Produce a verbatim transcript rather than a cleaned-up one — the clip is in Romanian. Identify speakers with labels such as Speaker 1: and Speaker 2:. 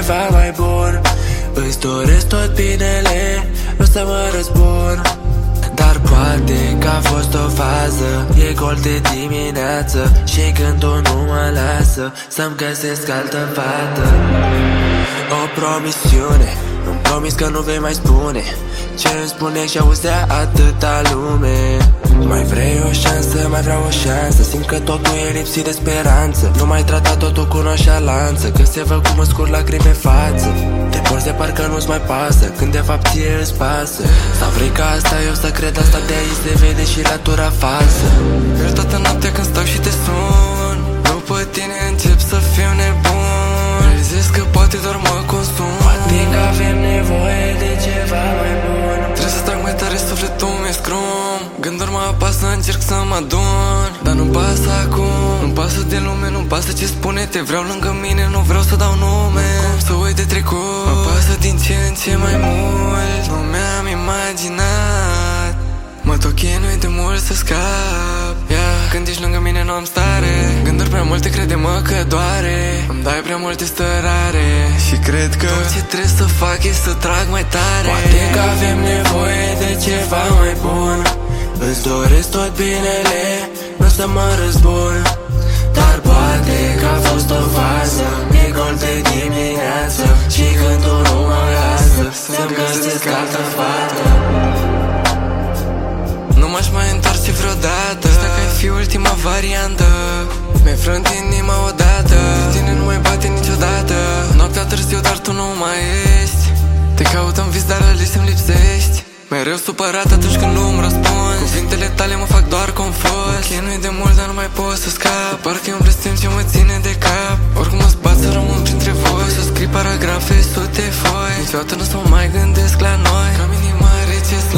Speaker 1: ceva mai bun. Îți doresc tot binele, nu să mă răzbun. Dar poate că a fost o fază, e gol de dimineață și gândul nu mă lasă să-mi găsesc altă fată. O promisiune, îmi promis că nu vei mai spune ce îmi spune și auzea atâta lume. Mai vrei o șansă, mai vreau o șansă. Simt că totul e lipsit de speranță. Nu mai trata totul cu noșalanță, că se văd cum îți scurg lacrimi pe față. Te porți de parcă nu-ți mai pasă, când de fapt ție îți pasă. Sau vrei ca asta eu să cred, asta de aici se vede și latura falsă.
Speaker 2: Eu toată noaptea când stau și te sun, după tine încep să fiu nebun. Realizez că poate doar mă consum.
Speaker 1: Poate că avem nevoie de ceva mai bun.
Speaker 2: Trebuie să trag mai tare, sufletul mi-e scrum. Gânduri mă apasă, încerc să mă adun. Dar nu pasă acum, nu pasă de lume, nu pasă ce spune. Te vreau lângă mine, nu vreau să dau nume. Cum să uit de trecut, mă pasă din ce în ce mai mult. Nu mi-am imaginat, mă tot chinui de mult să scap, yeah. Când ești lângă mine nu am stare, gânduri prea multe, crede-mă că doare. Îmi dai prea multe stărare și cred că tot ce trebuie să fac e să trag mai tare.
Speaker 1: Poate că avem nevoie de ceva mai bun. Îți doresc tot binele, nu să mă răzbun. Dar poate că a fost o fază, e gol de dimineață și gândul nu mă lasă să-mi găsesc altă fată.
Speaker 2: Nu m-aș mai întoarce vreodată, asta că ai fi ultima variantă. Mi-ai frânt inima odată, tine nu mai bate niciodată. Noaptea târziu, dar tu nu mai ești. Te caut în vis, dar alegi să-mi lipsești. Mereu supărat atunci când nu-mi răspunzi. Cuvintele tale mă fac doar confuz. Chinui de mult, dar nu mai pot să scap. Parcă e un blestem ce mă ține de cap. Oricum îți bat să rămân printre voi, să scrii paragrafe, sute foi. Niciodată nu să mă mai gândesc la noi. Cam inima rece